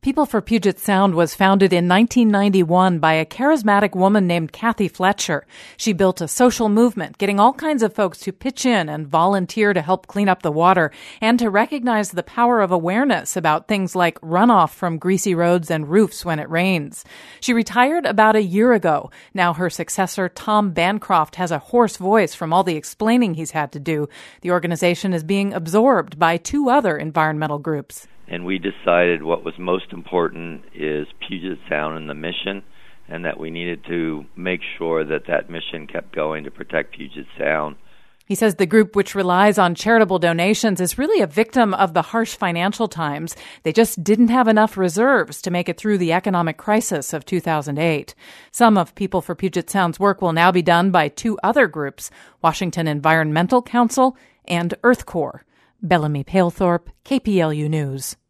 People for Puget Sound was founded in 1991 by a charismatic woman named Kathy Fletcher. She built a social movement, getting all kinds of folks to pitch in and volunteer to help clean up the water and to recognize the power of awareness about things like runoff from greasy roads and roofs when it rains. She retired about a year ago. Now her successor, Tom Bancroft, has a hoarse voice from all the explaining he's had to do. The organization is being absorbed by two other environmental groups. And we decided what was most important is Puget Sound and the mission, and that we needed to make sure that that mission kept going to protect Puget Sound. He says the group, which relies on charitable donations, is really a victim of the harsh financial times. They just didn't have enough reserves to make it through the economic crisis of 2008. Some of People for Puget Sound's work will now be done by two other groups, Washington Environmental Council and Earth Corps. Bellamy Palethorpe, KPLU News.